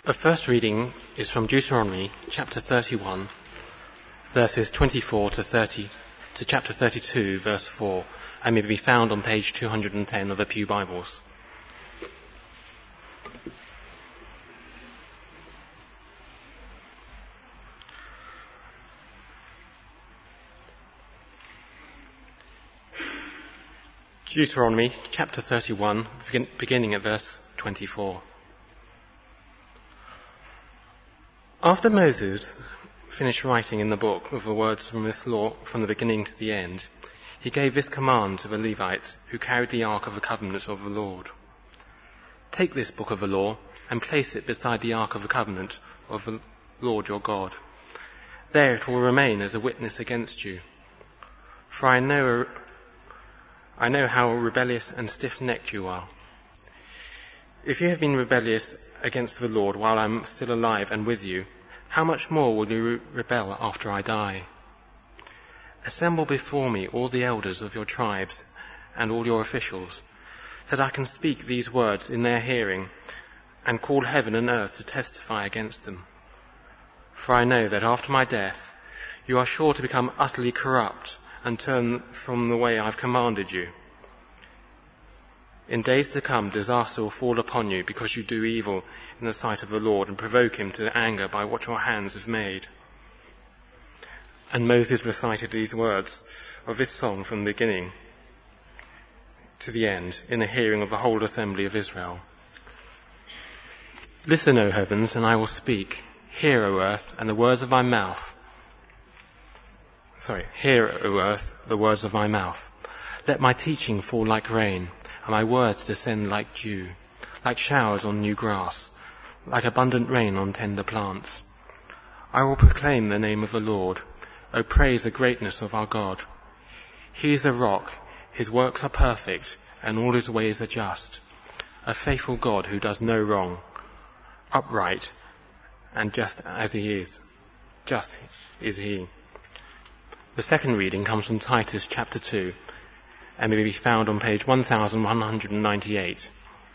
The first reading is from Deuteronomy chapter 31, verses 24 to chapter 32, verse 4, and may be found on page 210 of the Pew Bibles. Deuteronomy chapter 31, beginning at verse 24. After Moses finished writing in the book of the words from this law from the beginning to the end, he gave this command to the Levites who carried the ark of the covenant of the Lord. Take this book of the law and place it beside the ark of the covenant of the Lord your God. There it will remain as a witness against you. For I know how rebellious and stiff-necked you are. If you have been rebellious against the Lord while I am still alive and with you, how much more will you rebel after I die? Assemble before me all the elders of your tribes and all your officials, that I can speak these words in their hearing and call heaven and earth to testify against them. For I know that after my death you are sure to become utterly corrupt and turn from the way I've commanded you. In days to come, disaster will fall upon you because you do evil in the sight of the Lord and provoke him to anger by what your hands have made. And Moses recited these words of this song from the beginning to the end in the hearing of the whole assembly of Israel. Listen, O heavens, and I will speak. Hear, O earth, and the words of my mouth. Hear, O earth, the words of my mouth. Let my teaching fall like rain, and my words descend like dew, like showers on new grass, like abundant rain on tender plants. I will proclaim the name of the Lord. O praise the greatness of our God. He is a rock, his works are perfect, and all his ways are just. A faithful God who does no wrong, upright, and just is he. The second reading comes from Titus chapter 2, and may be found on page 1198.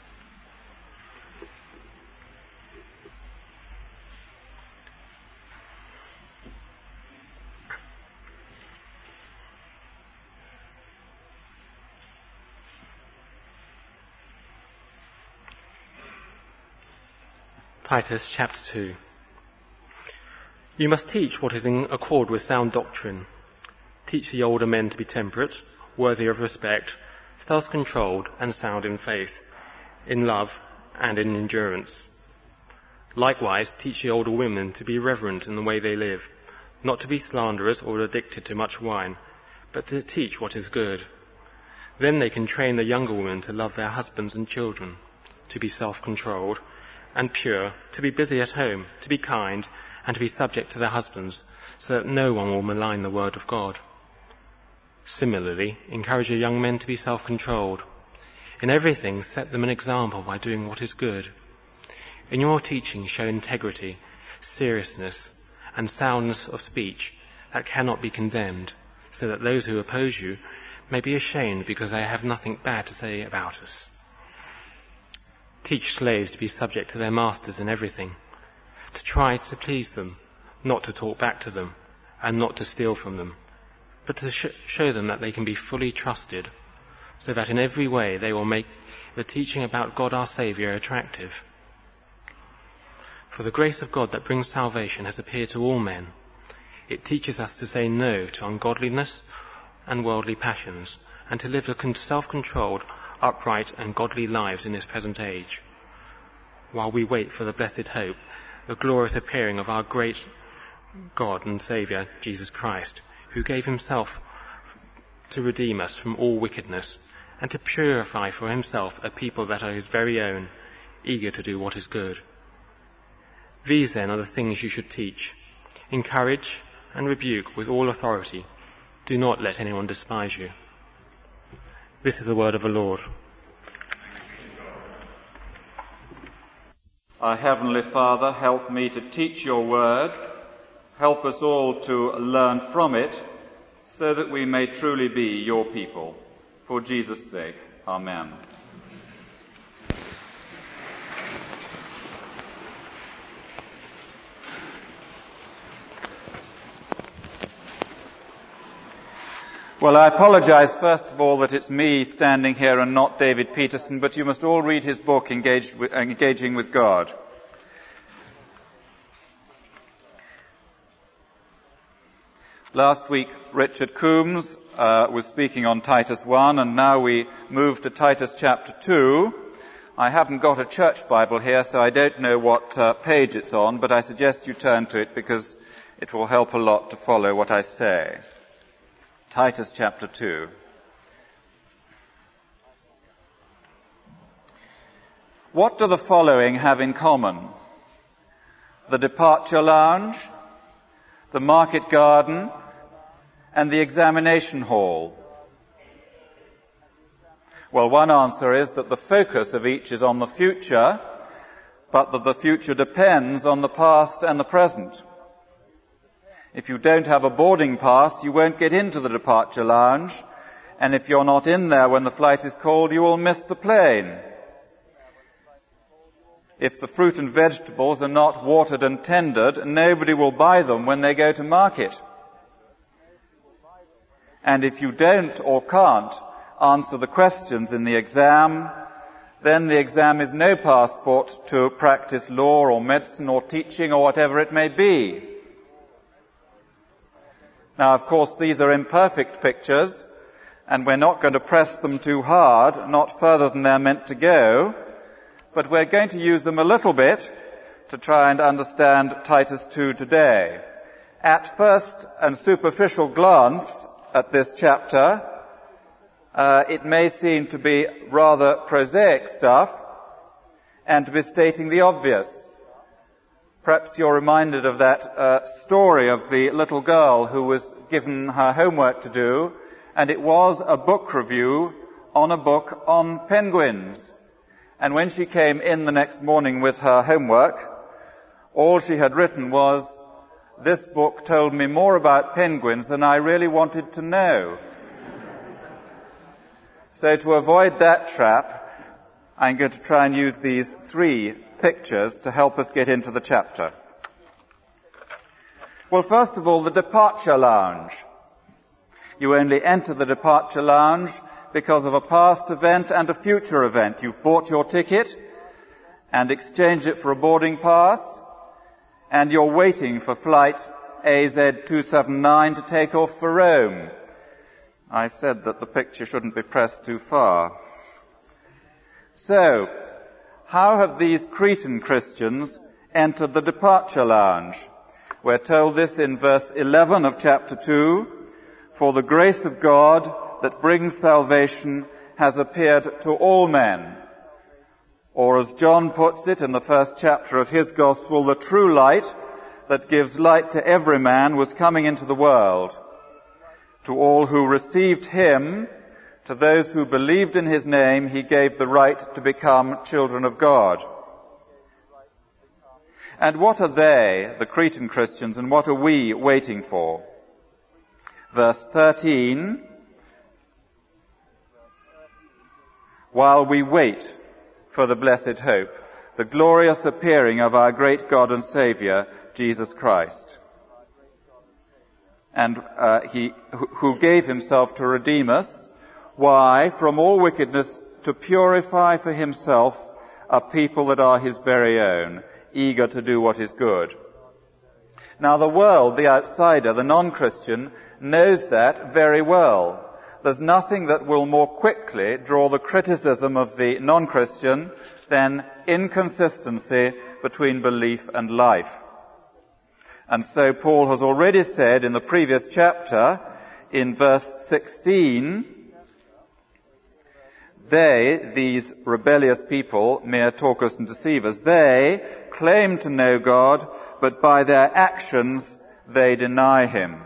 Titus chapter 2. You must teach what is in accord with sound doctrine. Teach the older men to be temperate, worthy of respect, self-controlled and sound in faith, in love and in endurance. Likewise, teach the older women to be reverent in the way they live, not to be slanderers or addicted to much wine, but to teach what is good. Then they can train the younger women to love their husbands and children, to be self-controlled and pure, to be busy at home, to be kind, and to be subject to their husbands, so that no one will malign the word of God. Similarly, encourage your young men to be self-controlled. In everything, set them an example by doing what is good. In your teaching, show integrity, seriousness, and soundness of speech that cannot be condemned, so that those who oppose you may be ashamed because they have nothing bad to say about us. Teach slaves to be subject to their masters in everything, to try to please them, not to talk back to them, and not to steal from them, but to show them that they can be fully trusted, so that in every way they will make the teaching about God our Saviour attractive. For the grace of God that brings salvation has appeared to all men. It teaches us to say no to ungodliness and worldly passions, and to live self-controlled, upright and godly lives in this present age, while we wait for the blessed hope, the glorious appearing of our great God and Saviour, Jesus Christ, who gave himself to redeem us from all wickedness, and to purify for himself a people that are his very own, eager to do what is good. These then are the things you should teach. Encourage and rebuke with all authority. Do not let anyone despise you. This is the word of the Lord. Our Heavenly Father, help me to teach your word. Help us all to learn from it, so that we may truly be your people. For Jesus' sake, amen. Well, I apologize, first of all, that it's me standing here and not David Peterson, but you must all read his book, Engaging with God. Last week, Richard Coombs was speaking on Titus 1, and now we move to Titus chapter 2. I haven't got a church Bible here, so I don't know what page it's on, but I suggest you turn to it because it will help a lot to follow what I say. Titus chapter 2. What do the following have in common? The departure lounge, the market garden, and the examination hall. Well, one answer is that the focus of each is on the future, but that the future depends on the past and the present. If you don't have a boarding pass, you won't get into the departure lounge, and if you're not in there when the flight is called, you will miss the plane. If the fruit and vegetables are not watered and tended, nobody will buy them when they go to market. And if you don't or can't answer the questions in the exam, then the exam is no passport to practice law or medicine or teaching or whatever it may be. Now, of course, these are imperfect pictures, and we're not going to press them too hard, not further than they're meant to go, but we're going to use them a little bit to try and understand Titus 2 today. At first and superficial glance at this chapter, it may seem to be rather prosaic stuff and to be stating the obvious. Perhaps you're reminded of that story of the little girl who was given her homework to do, and it was a book review on a book on penguins. And when she came in the next morning with her homework, all she had written was, "This book told me more about penguins than I really wanted to know." So to avoid that trap, I'm going to try and use these three pictures to help us get into the chapter. Well, first of all, the departure lounge. You only enter the departure lounge because of a past event and a future event. You've bought your ticket and exchanged it for a boarding pass, and you're waiting for flight AZ279 to take off for Rome. I said that the picture shouldn't be pressed too far. So, how have these Cretan Christians entered the departure lounge? We're told this in verse 11 of chapter 2, "For the grace of God that brings salvation has appeared to all men." Or as John puts it in the first chapter of his gospel, the true light that gives light to every man was coming into the world. To all who received him, to those who believed in his name, he gave the right to become children of God. And what are they, the Cretan Christians, and what are we waiting for? Verse 13, "While we wait for the blessed hope, the glorious appearing of our great God and Saviour, Jesus Christ, and he who gave himself to redeem us, why, from all wickedness, to purify for himself a people that are his very own, eager to do what is good." Now the world, the outsider, the non-Christian, knows that very well. There's nothing that will more quickly draw the criticism of the non-Christian than inconsistency between belief and life. And so Paul has already said in the previous chapter, in verse 16, they, these rebellious people, mere talkers and deceivers, they claim to know God, but by their actions they deny him.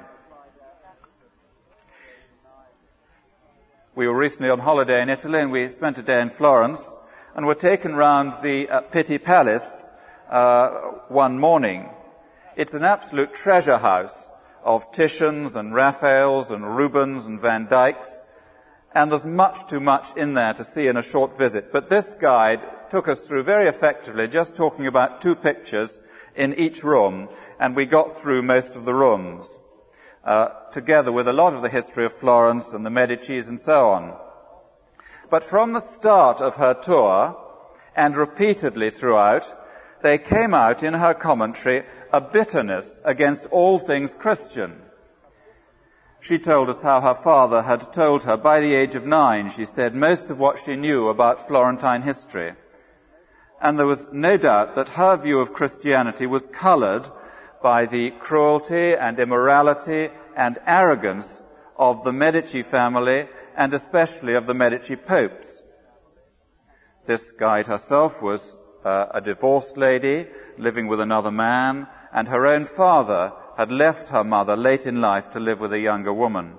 We were recently on holiday in Italy, and we spent a day in Florence, and were taken round the Pitti Palace one morning. It's an absolute treasure house of Titians and Raphaels and Rubens and Van Dycks, and there's much too much in there to see in a short visit. But this guide took us through very effectively, just talking about 2 pictures in each room, and we got through most of the rooms. together with a lot of the history of Florence and the Medicis and so on. But from the start of her tour, and repeatedly throughout, there came out in her commentary a bitterness against all things Christian. She told us how her father had told her by the age of 9, she said, most of what she knew about Florentine history. And there was no doubt that her view of Christianity was coloured by the cruelty and immorality and arrogance of the Medici family, and especially of the Medici popes. This guide herself was a divorced lady living with another man, and her own father had left her mother late in life to live with a younger woman.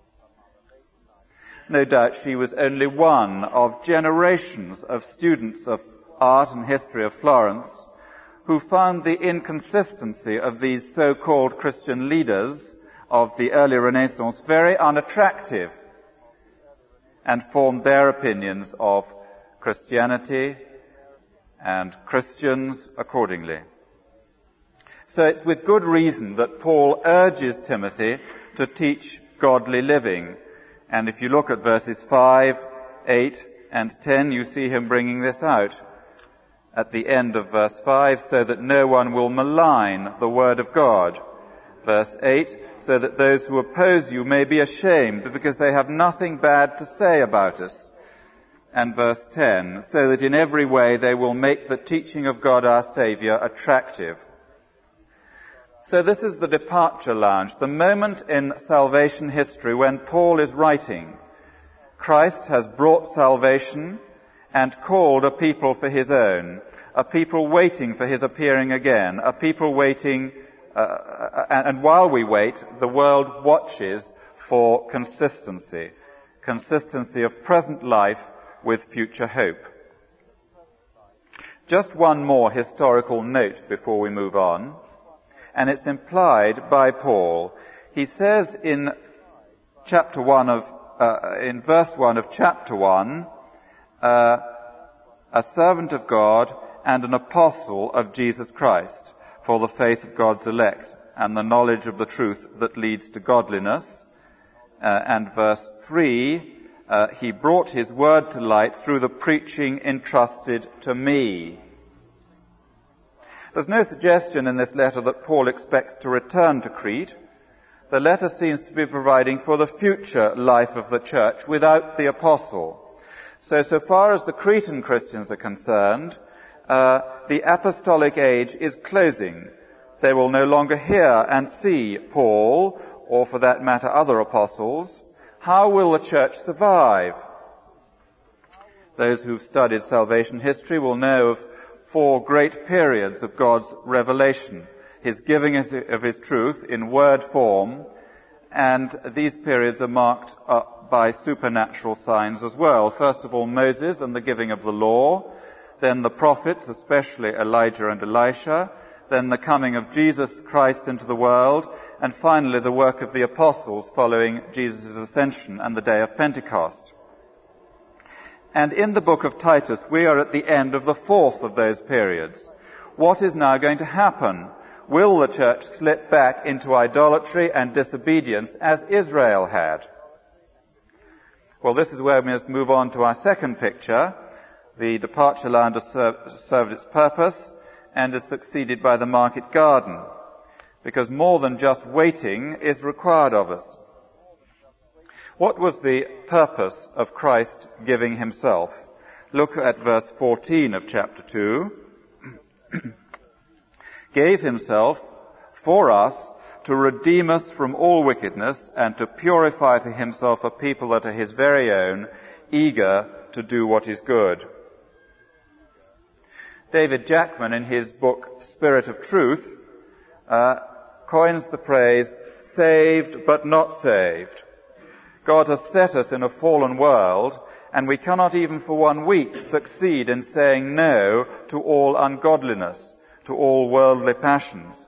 No doubt she was only one of generations of students of art and history of Florence who found the inconsistency of these so-called Christian leaders of the early Renaissance very unattractive, and formed their opinions of Christianity and Christians accordingly. So it's with good reason that Paul urges Timothy to teach godly living. And if you look at verses 5, 8, and 10, you see him bringing this out. At the end of verse 5, so that no one will malign the word of God. Verse 8, so that those who oppose you may be ashamed because they have nothing bad to say about us. And verse 10, so that in every way they will make the teaching of God our Saviour attractive. So this is the departure lounge, the moment in salvation history when Paul is writing. Christ has brought salvation and called a people for his own, a people waiting for his appearing again, a people waiting, and while we wait, the world watches for consistency of present life with future hope. Just one more historical note before we move on, and it's implied by Paul. He says in verse 1 of chapter 1, a servant of God and an apostle of Jesus Christ for the faith of God's elect and the knowledge of the truth that leads to godliness. And verse 3, he brought his word to light through the preaching entrusted to me. There's no suggestion in this letter that Paul expects to return to Crete. The letter seems to be providing for the future life of the church without the apostle. So far as the Cretan Christians are concerned, the apostolic age is closing. They will no longer hear and see Paul, or for that matter other apostles. How will the church survive? Those who've studied salvation history will know of 4 great periods of God's revelation, his giving of his truth in word form, and these periods are marked by supernatural signs as well. First of all, Moses and the giving of the law, then the prophets, especially Elijah and Elisha, then the coming of Jesus Christ into the world, and finally the work of the apostles following Jesus' ascension and the day of Pentecost. And in the book of Titus, we are at the end of the 4th of those periods. What is now going to happen? Will the church slip back into idolatry and disobedience as Israel had? Well, this is where we must move on to our second picture. The departure lounge has served its purpose and is succeeded by the market garden, because more than just waiting is required of us. What was the purpose of Christ giving himself? Look at verse 14 of chapter 2. Gave himself for us to redeem us from all wickedness and to purify for himself a people that are his very own, eager to do what is good. David Jackman, in his book Spirit of Truth, coins the phrase, saved but not saved. God has set us in a fallen world, and we cannot even for 1 week succeed in saying no to all ungodliness, to all worldly passions.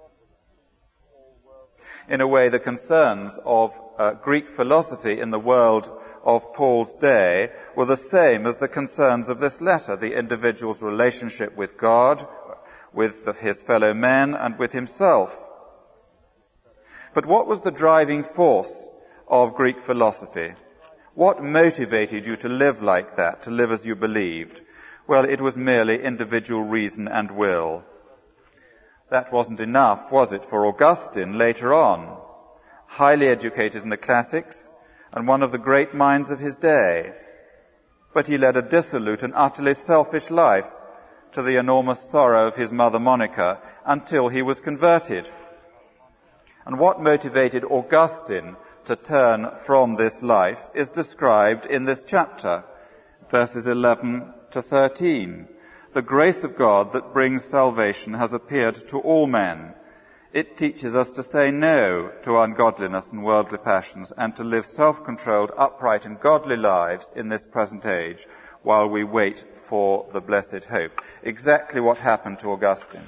In a way, the concerns of Greek philosophy in the world of Paul's day were the same as the concerns of this letter, the individual's relationship with God, with his fellow men, and with himself. But what was the driving force of Greek philosophy? What motivated you to live like that, to live as you believed? Well, it was merely individual reason and will. That wasn't enough, was it, for Augustine later on? Highly educated in the classics and one of the great minds of his day. But he led a dissolute and utterly selfish life, to the enormous sorrow of his mother Monica, until he was converted. And what motivated Augustine to turn from this life is described in this chapter, verses 11 to 13. The grace of God that brings salvation has appeared to all men. It teaches us to say no to ungodliness and worldly passions and to live self-controlled, upright and godly lives in this present age while we wait for the blessed hope. Exactly what happened to Augustine.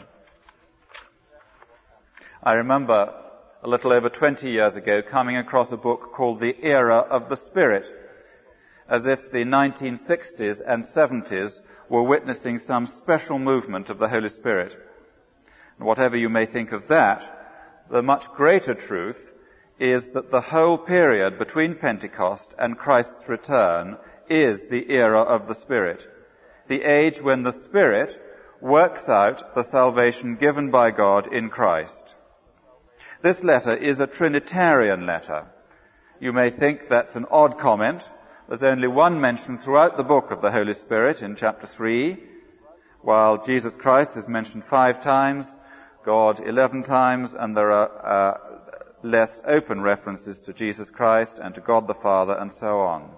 I remember a little over 20 years ago coming across a book called The Era of the Spirit, as if the 1960s and 70s were witnessing some special movement of the Holy Spirit. And whatever you may think of that, the much greater truth is that the whole period between Pentecost and Christ's return is the era of the Spirit, the age when the Spirit works out the salvation given by God in Christ. This letter is a Trinitarian letter. You may think that's an odd comment. There's only one mention throughout the book of the Holy Spirit in chapter 3, while Jesus Christ is mentioned 5 times, God 11 times, and there are less open references to Jesus Christ and to God the Father and so on.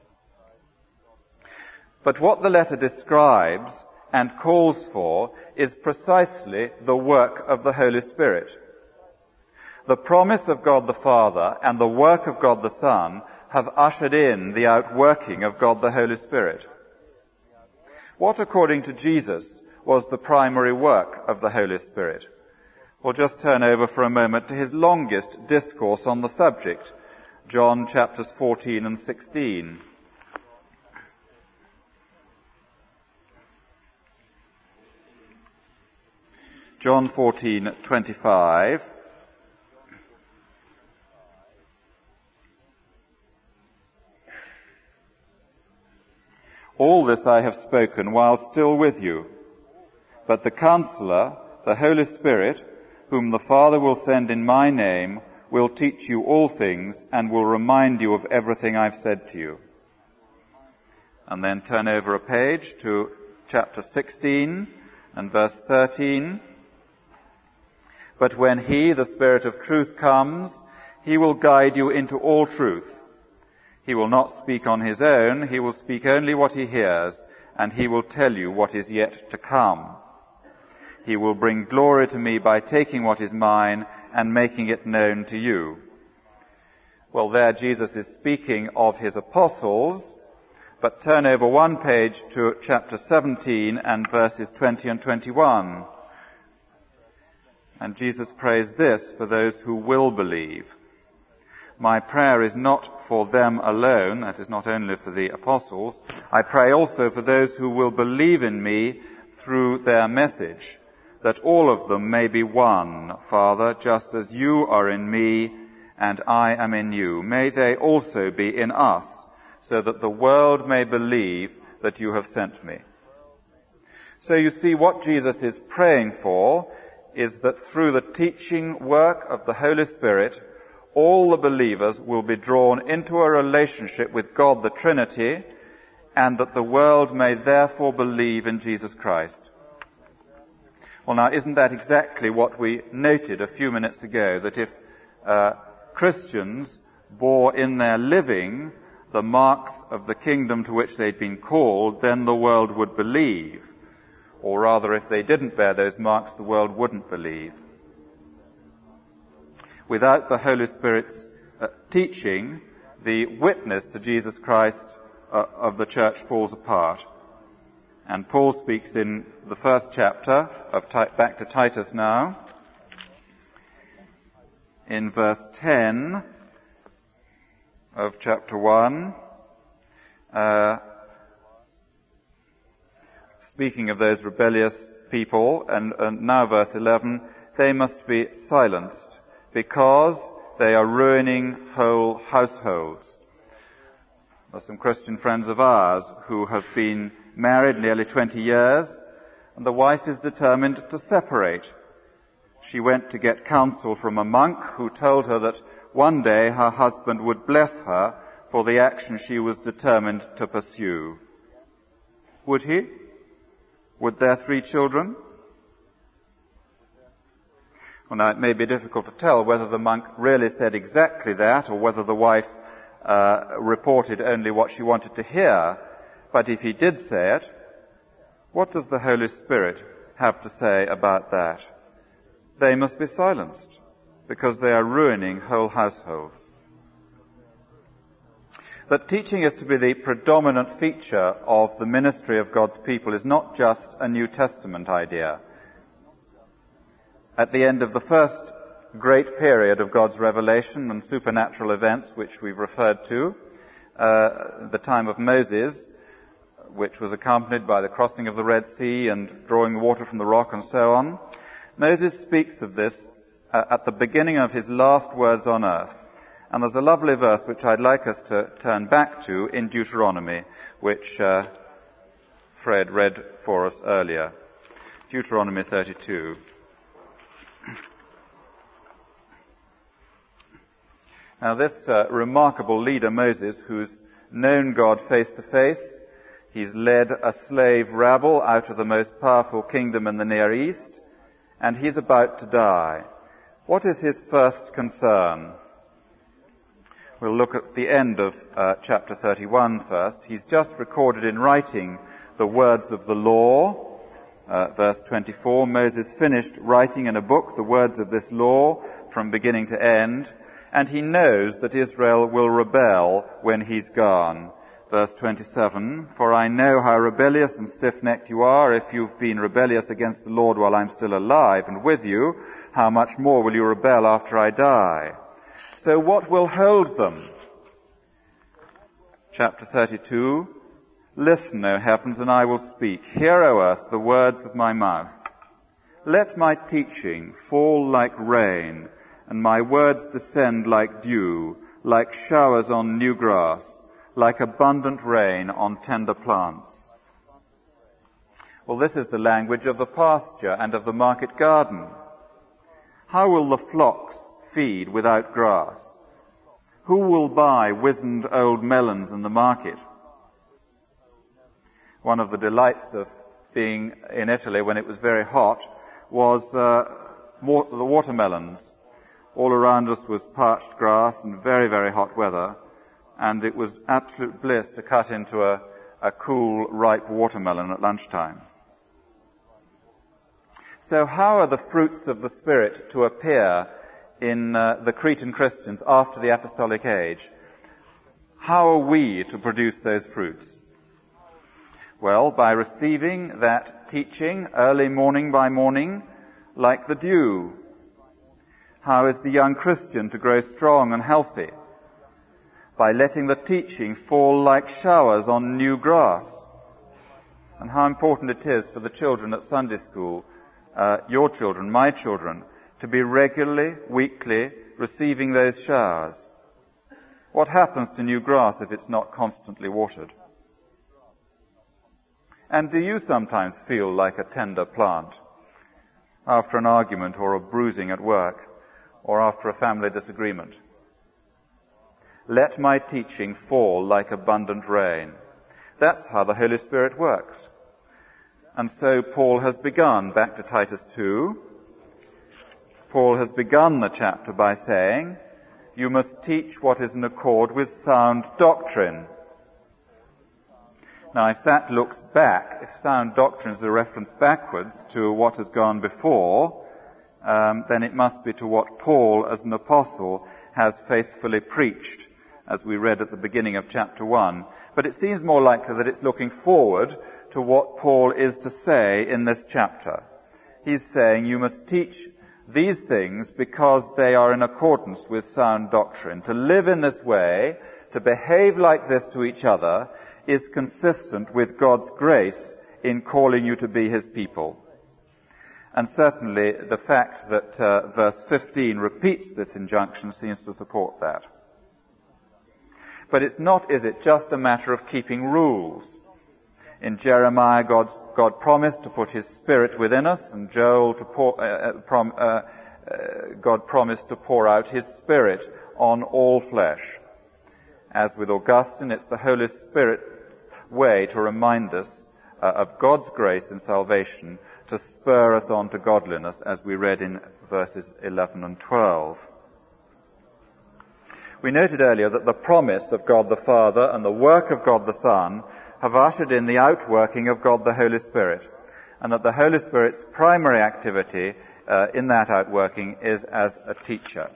But what the letter describes and calls for is precisely the work of the Holy Spirit. The promise of God the Father and the work of God the Son have ushered in the outworking of God the Holy Spirit. What, according to Jesus, was the primary work of the Holy Spirit? We'll just turn over for a moment to his longest discourse on the subject, John chapters 14 and 16. John 14:25. All this I have spoken while still with you, but the Counselor, the Holy Spirit, whom the Father will send in my name, will teach you all things and will remind you of everything I've said to you. And then turn over a page to chapter 16 and verse 13. But when he, the Spirit of truth, comes, he will guide you into all truth. He will not speak on his own, he will speak only what he hears, and he will tell you what is yet to come. He will bring glory to me by taking what is mine and making it known to you. Well, there Jesus is speaking of his apostles, but turn over one page to chapter 17 and verses 20 and 21. And Jesus prays this for those who will believe. My prayer is not for them alone, that is not only for the apostles. I pray also for those who will believe in me through their message, that all of them may be one, Father, just as you are in me and I am in you. May they also be in us, so that the world may believe that you have sent me. So you see, what Jesus is praying for is that through the teaching work of the Holy Spirit, all the believers will be drawn into a relationship with God the Trinity, and that the world may therefore believe in Jesus Christ. Well, now, isn't that exactly what we noted a few minutes ago, that if Christians bore in their living the marks of the kingdom to which they'd been called, then the world would believe. Or rather, if they didn't bear those marks, the world wouldn't believe. Without the Holy Spirit's teaching, the witness to Jesus Christ of the church falls apart. And Paul speaks in the first chapter of back to Titus now, in verse 10 of chapter 1, speaking of those rebellious people, and now verse 11, they must be silenced, because they are ruining whole households. There are some Christian friends of ours who have been married nearly 20 years, and the wife is determined to separate. She went to get counsel from a monk who told her that one day her husband would bless her for the action she was determined to pursue. Would he? Would their 3 children? Well, now, it may be difficult to tell whether the monk really said exactly that or whether the wife reported only what she wanted to hear. But if he did say it, what does the Holy Spirit have to say about that? They must be silenced because they are ruining whole households. That teaching is to be the predominant feature of the ministry of God's people is not just a New Testament idea. At the end of the first great period of God's revelation and supernatural events which we've referred to, the time of Moses, which was accompanied by the crossing of the Red Sea and drawing the water from the rock and so on, Moses speaks of this at the beginning of his last words on earth. And there's a lovely verse which I'd like us to turn back to in Deuteronomy, which Fred read for us earlier. Deuteronomy 32. Now this remarkable leader, Moses, who's known God face to face, he's led a slave rabble out of the most powerful kingdom in the Near East, and he's about to die. What is his first concern? We'll look at the end of chapter 31 first. He's just recorded in writing the words of the law. Verse 24, Moses finished writing in a book the words of this law from beginning to end, and he knows that Israel will rebel when he's gone. Verse 27, for I know how rebellious and stiff-necked you are. If you've been rebellious against the Lord while I'm still alive and with you, how much more will you rebel after I die? So what will hold them? Chapter 32, listen, O heavens, and I will speak. Hear, O earth, the words of my mouth. Let my teaching fall like rain, and my words descend like dew, like showers on new grass, like abundant rain on tender plants. Well, this is the language of the pasture and of the market garden. How will the flocks feed without grass? Who will buy wizened old melons in the market? One of the delights of being in Italy when it was very hot was the watermelons. All around us was parched grass and very, very hot weather, and it was absolute bliss to cut into a cool, ripe watermelon at lunchtime. So how are the fruits of the Spirit to appear in the Cretan Christians after the apostolic age? How are we to produce those fruits? Well, by receiving that teaching early morning by morning, like the dew. How is the young Christian to grow strong and healthy? By letting the teaching fall like showers on new grass. And how important it is for the children at Sunday school, your children, my children, to be regularly, weekly, receiving those showers. What happens to new grass if it's not constantly watered? And do you sometimes feel like a tender plant after an argument or a bruising at work or after a family disagreement? Let my teaching fall like abundant rain. That's how the Holy Spirit works. And so Paul has begun, back to Titus 2, Paul has begun the chapter by saying, you must teach what is in accord with sound doctrine. Now, if that looks back, if sound doctrine is a reference backwards to what has gone before, then it must be to what Paul, as an apostle, has faithfully preached, as we read at the beginning of chapter 1. But it seems more likely that it's looking forward to what Paul is to say in this chapter. He's saying you must teach these things because they are in accordance with sound doctrine. To live in this way, to behave like this to each other, is consistent with God's grace in calling you to be his people. And certainly the fact that verse 15 repeats this injunction seems to support that. But it's not, is it, just a matter of keeping rules. In Jeremiah, God promised to put his Spirit within us, and Joel God promised to pour out his Spirit on all flesh. As with Augustine, it's the Holy Spirit way to remind us of God's grace in salvation to spur us on to godliness, as we read in verses 11 and 12. We noted earlier that the promise of God the Father and the work of God the Son have ushered in the outworking of God the Holy Spirit, and that the Holy Spirit's primary activity in that outworking is as a teacher.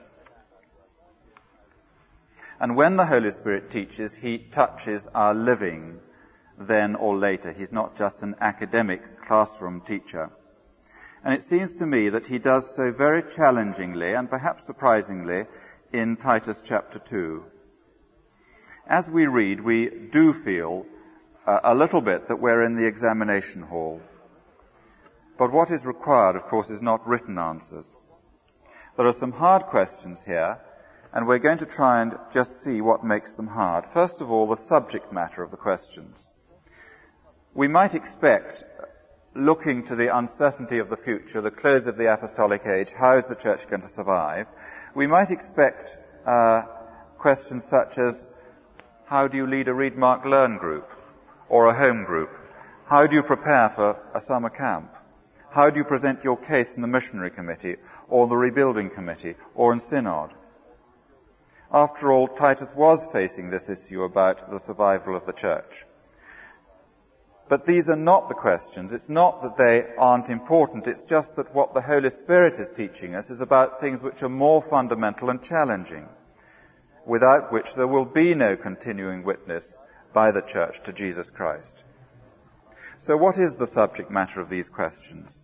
And when the Holy Spirit teaches, he touches our living then or later. He's not just an academic classroom teacher. And it seems to me that he does so very challengingly and perhaps surprisingly in Titus chapter 2. As we read, we do feel a little bit that we're in the examination hall. But what is required, of course, is not written answers. There are some hard questions here, and we're going to try and just see what makes them hard. First of all, the subject matter of the questions. We might expect, looking to the uncertainty of the future, the close of the apostolic age, how is the church going to survive? We might expect questions such as, how do you lead a Read, Mark, Learn group or a home group? How do you prepare for a summer camp? How do you present your case in the missionary committee or the rebuilding committee or in synod? After all, Titus was facing this issue about the survival of the church. But these are not the questions. It's not that they aren't important. It's just that what the Holy Spirit is teaching us is about things which are more fundamental and challenging, without which there will be no continuing witness by the church to Jesus Christ. So what is the subject matter of these questions?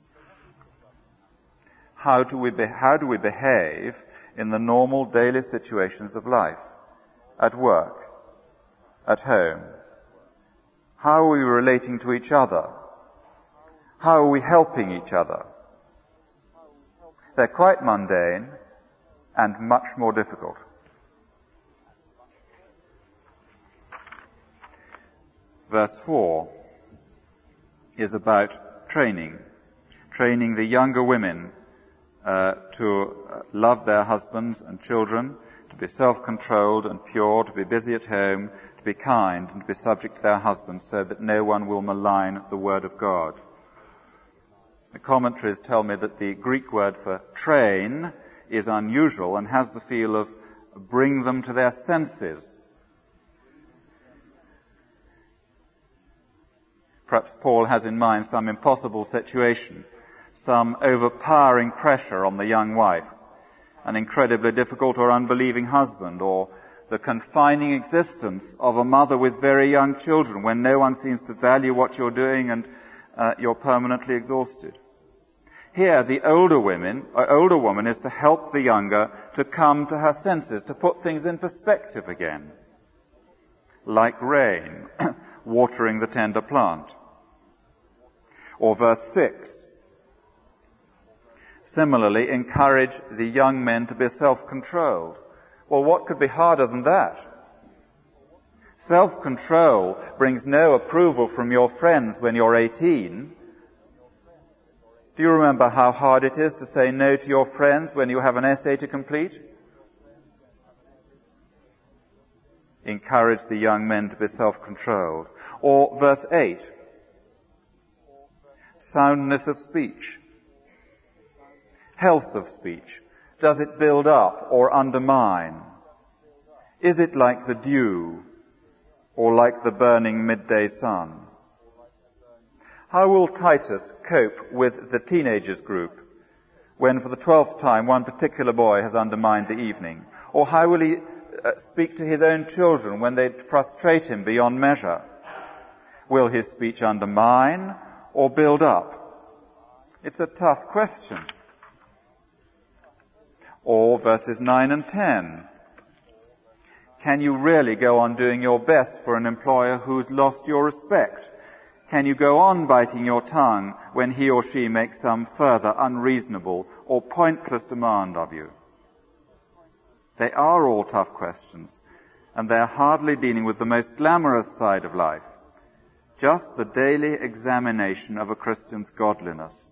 How do we behave in the normal daily situations of life? At work? At home? How are we relating to each other? How are we helping each other? They're quite mundane and much more difficult. Verse 4 is about training the younger women to love their husbands and children, to be self-controlled and pure, to be busy at home, to be kind and to be subject to their husbands so that no one will malign the word of God. The commentaries tell me that the Greek word for train is unusual and has the feel of bring them to their senses. Perhaps Paul has in mind some impossible situation, some overpowering pressure on the young wife, an incredibly difficult or unbelieving husband, or the confining existence of a mother with very young children when no one seems to value what you're doing and you're permanently exhausted. Here, the older woman is to help the younger to come to her senses, to put things in perspective again, like rain watering the tender plant. Or verse 6, similarly, encourage the young men to be self-controlled. Well, what could be harder than that? Self-control brings no approval from your friends when you're 18. Do you remember how hard it is to say no to your friends when you have an essay to complete? Encourage the young men to be self-controlled. Or verse 8, soundness of speech, health of speech. Does it build up or undermine? Is it like the dew or like the burning midday sun? How will Titus cope with the teenagers group when for the 12th time one particular boy has undermined the evening? Or how will he speak to his own children when they frustrate him beyond measure? Will his speech undermine or build up? It's a tough question. Or verses 9 and 10. Can you really go on doing your best for an employer who's lost your respect? Can you go on biting your tongue when he or she makes some further unreasonable or pointless demand of you? They are all tough questions, and they are hardly dealing with the most glamorous side of life, just the daily examination of a Christian's godliness.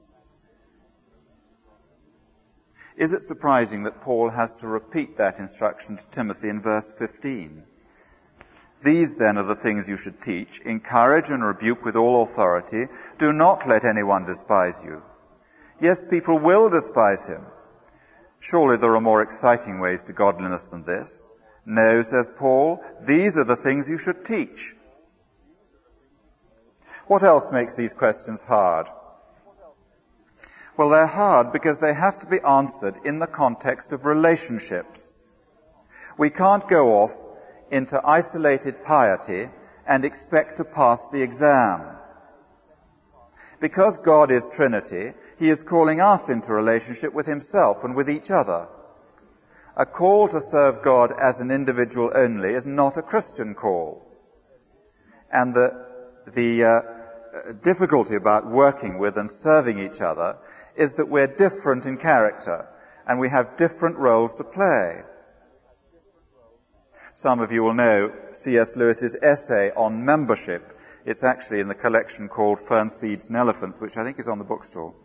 Is it surprising that Paul has to repeat that instruction to Timothy in verse 15? These then are the things you should teach, encourage and rebuke with all authority. Do not let anyone despise you. Yes, people will despise him. Surely there are more exciting ways to godliness than this. No, says Paul, these are the things you should teach. What else makes these questions hard? Well, they're hard because they have to be answered in the context of relationships. We can't go off into isolated piety and expect to pass the exam. Because God is Trinity, he is calling us into relationship with himself and with each other. A call to serve God as an individual only is not a Christian call. And the difficulty about working with and serving each other is that we're different in character and we have different roles to play. Some of you will know C.S. Lewis's essay on membership. It's actually in the collection called Fern Seeds and Elephants, which I think is on the bookstore.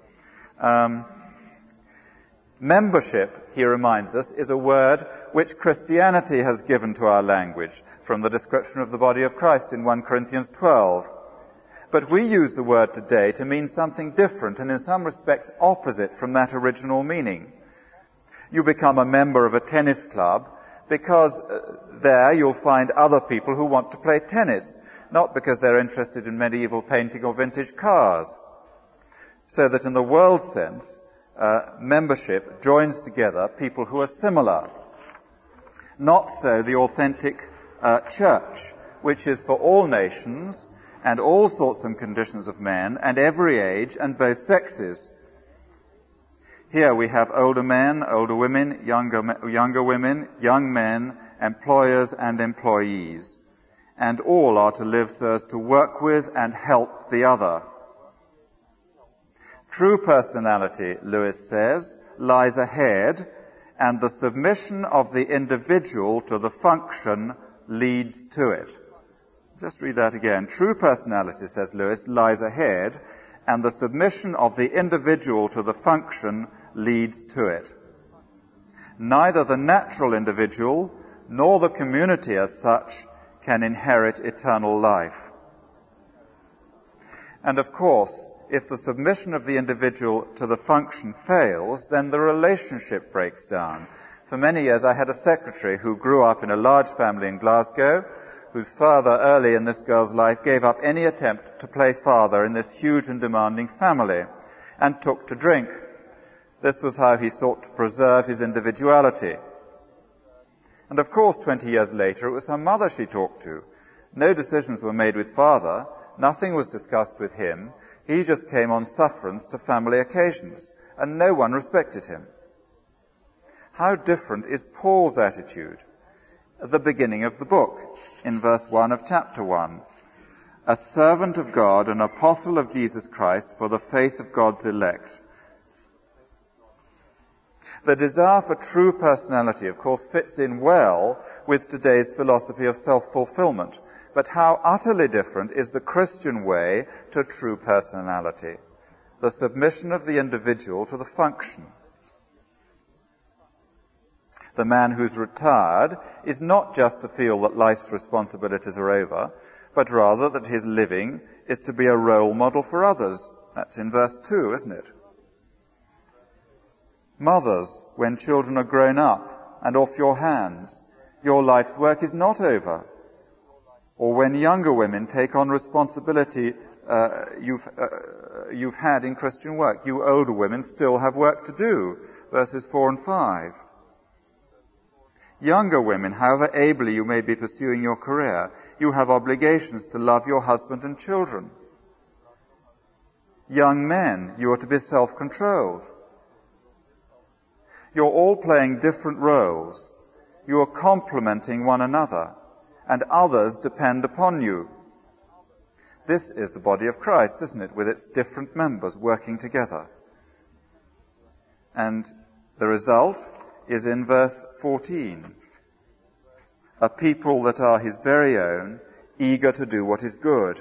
Membership, he reminds us, is a word which Christianity has given to our language from the description of the body of Christ in 1 Corinthians 12. But we use the word today to mean something different and in some respects opposite from that original meaning. You become a member of a tennis club because there you'll find other people who want to play tennis, not because they're interested in medieval painting or vintage cars. So that in the world sense, membership joins together people who are similar. Not so the authentic church, which is for all nations and all sorts and conditions of men and every age and both sexes. Here we have older men, older women, younger women, young men, employers and employees. And all are to live so as to work with and help the other. True personality, Lewis says, lies ahead, and the submission of the individual to the function leads to it. Just read that again. True personality, says Lewis, lies ahead, and the submission of the individual to the function leads to it. Neither the natural individual nor the community as such can inherit eternal life. And of course, if the submission of the individual to the function fails, then the relationship breaks down. For many years I had a secretary who grew up in a large family in Glasgow, whose father early in this girl's life gave up any attempt to play father in this huge and demanding family and took to drink. This was how he sought to preserve his individuality. And of course, 20 years later, it was her mother she talked to. No decisions were made with father. Nothing was discussed with him. He just came on sufferance to family occasions, and no one respected him. How different is Paul's attitude at the beginning of the book, in verse 1 of chapter 1. A servant of God, an apostle of Jesus Christ, for the faith of God's elect. The desire for true personality, of course, fits in well with today's philosophy of self-fulfillment. But how utterly different is the Christian way to true personality, the submission of the individual to the function. The man who's retired is not just to feel that life's responsibilities are over, but rather that his living is to be a role model for others. That's in verse 2, isn't it? Mothers, when children are grown up and off your hands, your life's work is not over. Or when younger women take on responsibility you've had in Christian work, you older women still have work to do, verses 4 and 5. Younger women, however ably you may be pursuing your career, you have obligations to love your husband and children. Young men, you are to be self-controlled. You're all playing different roles. You are complementing one another, and others depend upon you. This is the body of Christ, isn't it, with its different members working together. And the result is in verse 14. A people that are his very own, eager to do what is good.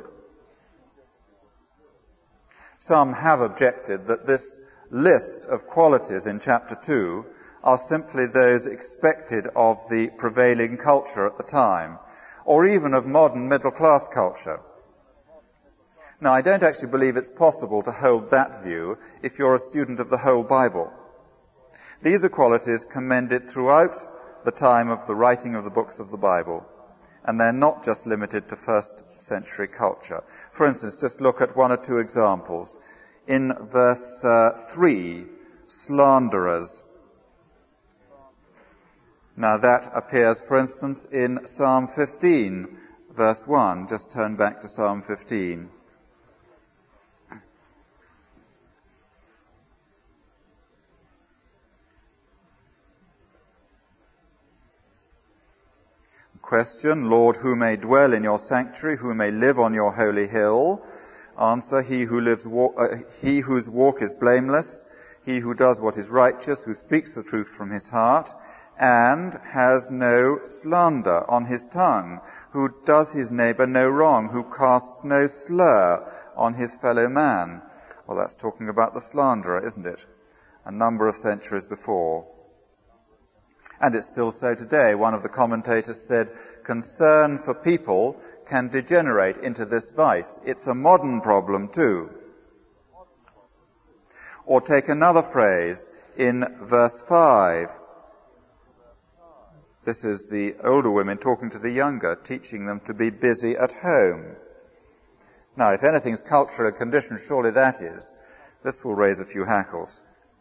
Some have objected that this list of qualities in chapter 2 are simply those expected of the prevailing culture at the time, or even of modern middle-class culture. Now, I don't actually believe it's possible to hold that view if you're a student of the whole Bible. These are qualities commended throughout the time of the writing of the books of the Bible, and they're not just limited to first century culture. For instance, just look at one or two examples. In verse 3, slanderers. Now that appears, for instance, in Psalm 15, verse 1. Just turn back to Psalm 15. Question, Lord, who may dwell in your sanctuary, who may live on your holy hill? Answer, he whose walk is blameless, he who does what is righteous, who speaks the truth from his heart, and has no slander on his tongue, who does his neighbour no wrong, who casts no slur on his fellow man. Well, that's talking about the slanderer, isn't it? A number of centuries before. And it's still so today. One of the commentators said, concern for people can degenerate into this vice. It's a modern problem too. Or take another phrase in verse 5. This is the older women talking to the younger, teaching them to be busy at home. Now, if anything's cultural condition, surely that is. This will raise a few hackles.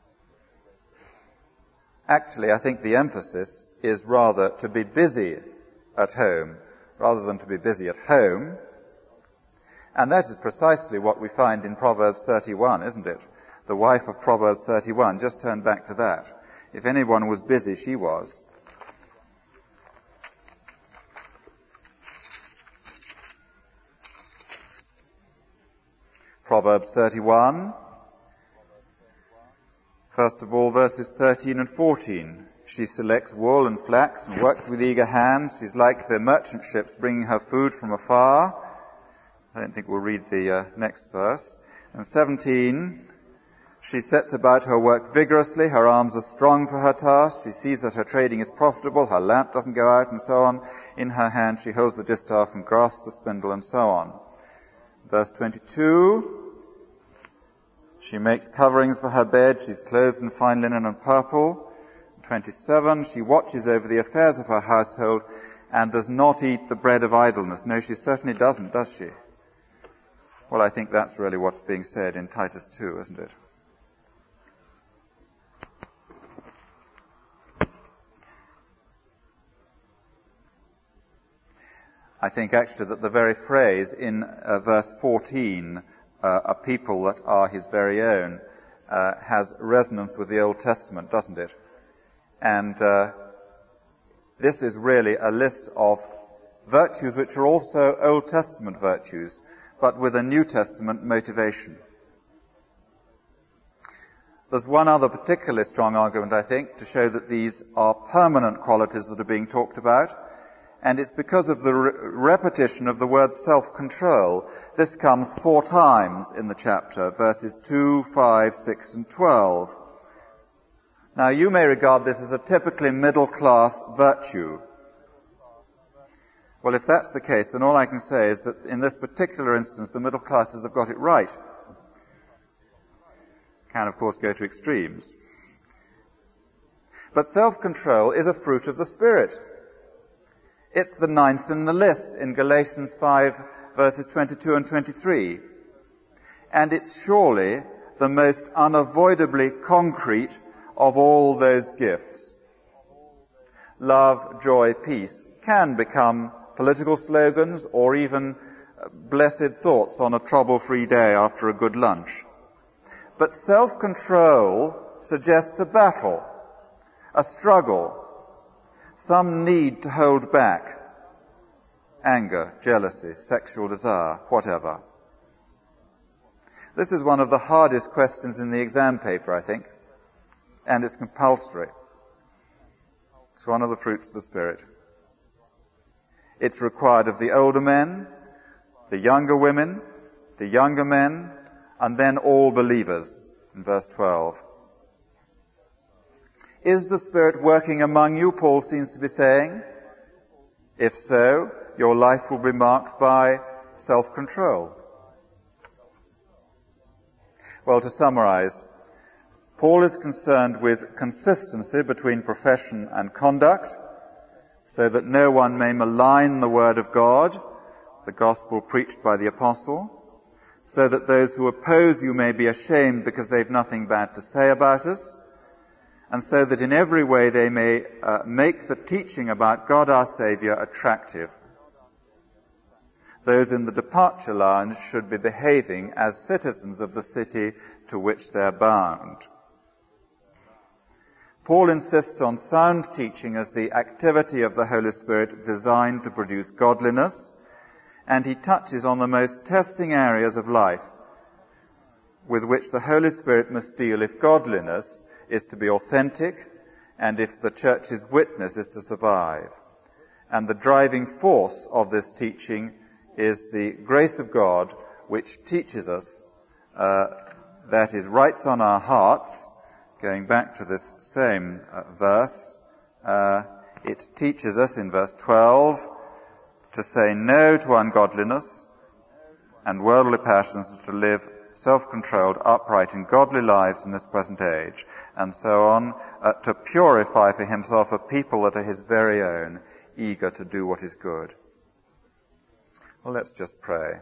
Actually, I think the emphasis is rather to be busy at home, rather than to be busy at home. And that is precisely what we find in Proverbs 31, isn't it? The wife of Proverbs 31. Just turn back to that. If anyone was busy, she was. Proverbs 31. First of all, verses 13 and 14. She selects wool and flax and works with eager hands. She's like the merchant ships bringing her food from afar. I don't think we'll read the next verse. And 17, she sets about her work vigorously. Her arms are strong for her task. She sees that her trading is profitable. Her lamp doesn't go out and so on. In her hand she holds the distaff and grasps the spindle and so on. Verse 22, she makes coverings for her bed. She's clothed in fine linen and purple. 27, she watches over the affairs of her household and does not eat the bread of idleness. No, she certainly doesn't, does she? Well, I think that's really what's being said in Titus 2, isn't it? I think actually that the very phrase in verse 14, a people that are his very own, has resonance with the Old Testament, doesn't it? And this is really a list of virtues which are also Old Testament virtues, but with a New Testament motivation. There's one other particularly strong argument, I think, to show that these are permanent qualities that are being talked about, and it's because of the repetition of the word self-control. This comes 4 times in the chapter, verses 2, 5, 6, and 12. Now, you may regard this as a typically middle-class virtue. Well, if that's the case, then all I can say is that in this particular instance, the middle classes have got it right. Can, of course, go to extremes. But self-control is a fruit of the Spirit. It's the 9th in the list in Galatians 5, verses 22 and 23. And it's surely the most unavoidably concrete of all those gifts. Love, joy, peace can become political slogans or even blessed thoughts on a trouble-free day after a good lunch. But self-control suggests a battle, a struggle, some need to hold back. Anger, jealousy, sexual desire, whatever. This is one of the hardest questions in the exam paper, I think, and it's compulsory. It's one of the fruits of the Spirit. It's required of the older men, the younger women, the younger men, and then all believers, in verse 12. Is the Spirit working among you, Paul seems to be saying? If so, your life will be marked by self-control. Well, to summarize, Paul is concerned with consistency between profession and conduct, so that no one may malign the word of God, the gospel preached by the apostle, so that those who oppose you may be ashamed because they've nothing bad to say about us, and so that in every way they may make the teaching about God our Saviour attractive. Those in the departure lounge should be behaving as citizens of the city to which they're bound. Paul insists on sound teaching as the activity of the Holy Spirit designed to produce godliness, and he touches on the most testing areas of life with which the Holy Spirit must deal if godliness is to be authentic and if the church's witness is to survive. And the driving force of this teaching is the grace of God, which teaches us, that is, writes on our hearts, going back to this same verse, it teaches us in verse 12 to say no to ungodliness and worldly passions, to live self-controlled, upright, and godly lives in this present age, and so on, to purify for himself a people that are his very own, eager to do what is good. Well, let's just pray.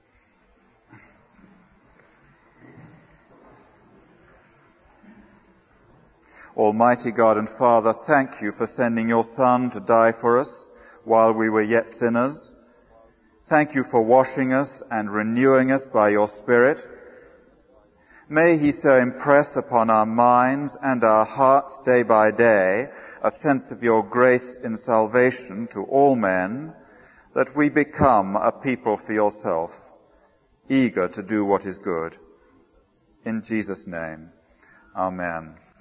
Almighty God and Father, thank you for sending your Son to die for us while we were yet sinners. Thank you for washing us and renewing us by your Spirit. May he so impress upon our minds and our hearts day by day a sense of your grace in salvation to all men, that we become a people for yourself, eager to do what is good. In Jesus' name, amen.